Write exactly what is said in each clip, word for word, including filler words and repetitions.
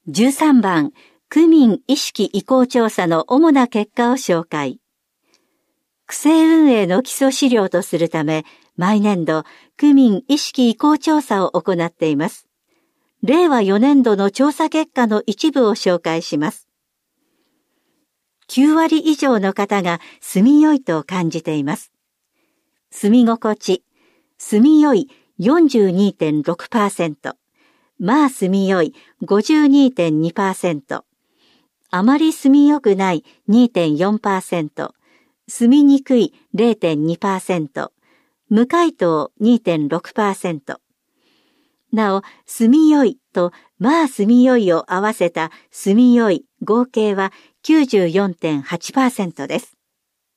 じゅうさんばん、区民意識移行調査の主な結果を紹介。区政運営の基礎資料とするため、毎年度、区民意識移行調査を行っています。れいわよねんどの調査結果の一部を紹介します。きゅうわり以上の方が住みよいと感じています。住み心地、住みよい よんじゅうにてんろくパーセント、まあ住みよい ごじゅうにてんにパーセント、あまり住みよくない にてんよんパーセント、住みにくい れいてんにパーセント、無回答 にてんろくパーセント。なお、住みよいとまあ住みよいを合わせた住みよい合計は きゅうじゅうよんてんはちパーセント です。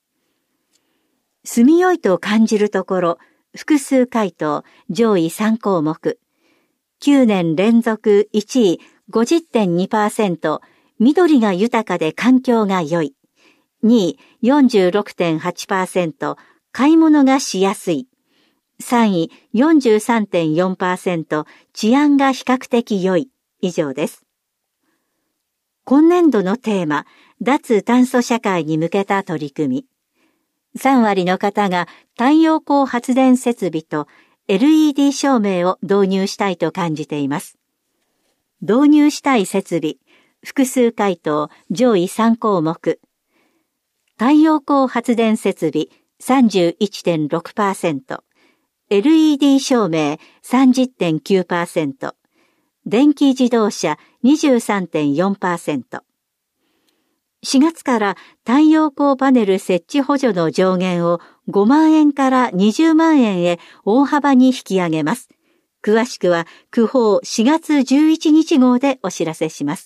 住みよいと感じるところ、複数回答、上位さんこうもく。きゅうねん連続いちい ごじゅってんにパーセント、緑が豊かで環境が良い。にい よんじゅうろくてんはちパーセント、買い物がしやすい。さんい よんじゅうさんてんよんパーセント、治安が比較的良い。以上です。今年度のテーマ、脱炭素社会に向けた取り組み。さんわりの方が太陽光発電設備と エルイーディー 照明を導入したいと感じています。導入したい設備、複数回答、上位さんこうもく。太陽光発電設備 さんじゅういちてんろくパーセント、エルイーディー 照明 さんじゅってんきゅうパーセント、電気自動車 にじゅうさんてんよんパーセント。しがつから太陽光パネル設置補助の上限をごまんえんからにじゅうまんえんへ大幅に引き上げます。詳しくは区報しがつじゅういちにち号でお知らせします。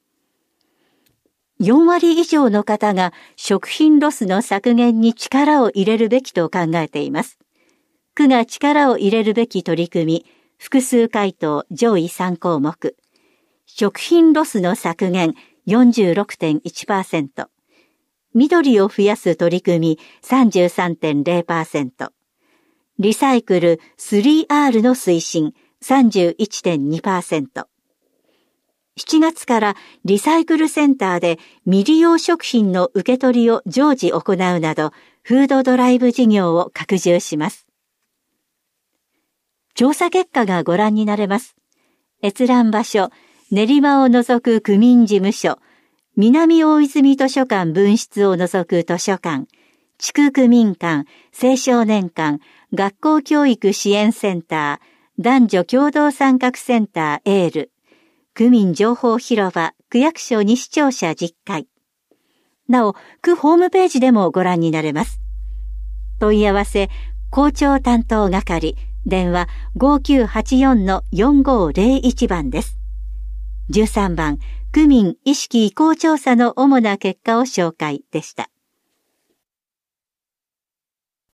よんわり以上の方が食品ロスの削減に力を入れるべきと考えています。区が力を入れるべき取り組み、複数回答上位さんこうもく。食品ロスの削減 よんじゅうろくてんいちパーセント。緑を増やす取り組み さんじゅうさんてんぜろパーセント。リサイクル スリーアール の推進 さんじゅういちてんにパーセント。しちがつからリサイクルセンターで未利用食品の受け取りを常時行うなど、フードドライブ事業を拡充します。調査結果がご覧になれます。閲覧場所、練馬を除く区民事務所、南大泉図書館分室を除く図書館、地区区民館、青少年館、学校教育支援センター、男女共同参画センターエール、区民情報広場、区役所西庁舎じゅっかい。なお、区ホームページでもご覧になれます。問い合わせ、校長担当係、電話 ごきゅうはちよんのよんごぜろいち 番です。じゅうさんばん、区民意識移行調査の主な結果を紹介でした。